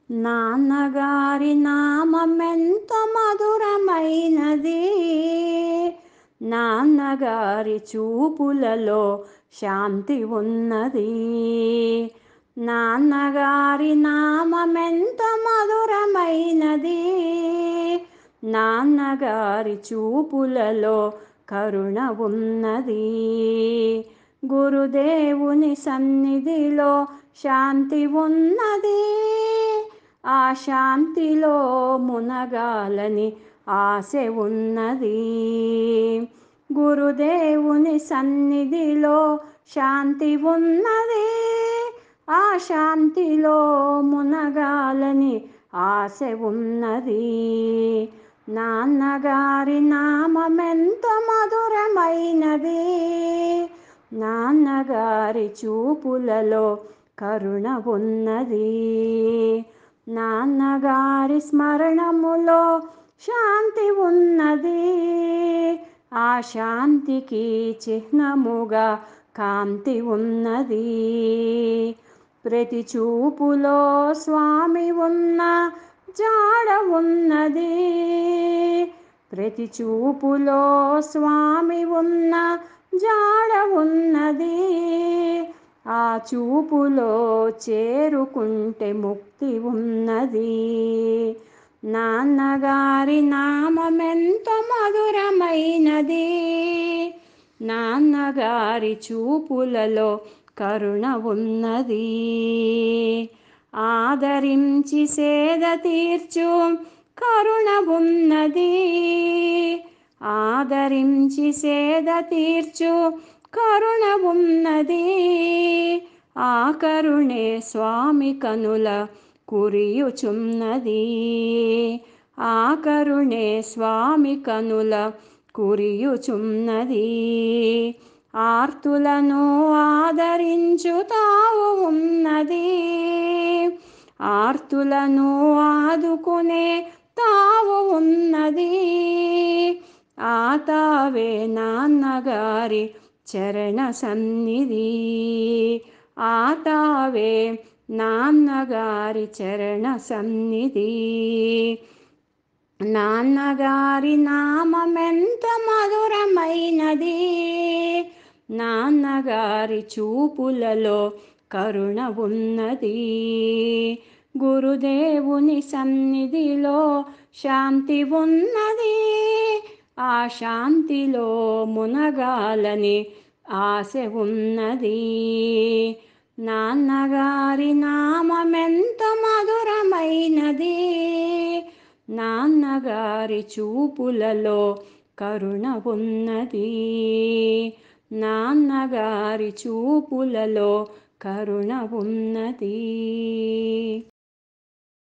నాన్నగారి నామమెంత మధురమైనది. నాన్నగారి చూపులలో శాంతి ఉన్నది. నాన్నగారి నామమెంత మధురమైనది. నాన్నగారి చూపులలో కరుణ ఉన్నది. గురుదేవుని సన్నిధిలో శాంతి ఉన్నది. ఆ శాంతిలో మునగాలని ఆశ ఉన్నది. గురుదేవుని సన్నిధిలో శాంతి ఉన్నది. ఆ శాంతిలో మునగాలని ఆశ ఉన్నది. నాన్నగారి నామమెంత మధురమైనది. నాన్నగారి చూపులలో కరుణ ఉన్నది. నాన్నగారి స్మరణములో శాంతి ఉన్నది. ఆ శాంతికి చిహ్నముగా కాంతి ఉన్నది. ప్రతి చూపులో స్వామి ఉన్న జాడ ఉన్నది. ప్రతి చూపులో స్వామి ఉన్న జాడ ఉన్నది. ఆ చూపులో చేరుకుంటే ముక్తి ఉన్నది. నాన్నగారి నామమెంత మధురమైనది. నాన్నగారి చూపులలో కరుణ ఉన్నది. ఆదరించి సేద తీర్చు కరుణ ఉన్నది. ఆదరించి సేద తీర్చు కరుణ ఉన్నది. ఆ కరుణే స్వామి కనుల కురియుచున్నది. ఆ కరుణే స్వామి కనుల కురియుచున్నది. ఆర్తులను ఆదరించు తావు ఉన్నది. ఆర్తులను ఆదుకునే తావు ఉన్నది. ఆ తావే నాన్నగారి చరణ సన్నిధి. ఆ తావే నాన్నగారి చరణ సన్నిధి. నాన్నగారి నామమెంత మధురమైనది. నాన్నగారి చూపులలో కరుణ ఉన్నది. గురుదేవుని సన్నిధిలో శాంతి ఉన్నది. ఆ శాంతిలో మునగాలని ఆశ ఉన్నది. నాన్నగారి నామమెంత మధురమైనది. నాన్నగారి చూపులలో కరుణ ఉన్నది. నాన్నగారి చూపులలో కరుణ ఉన్నది.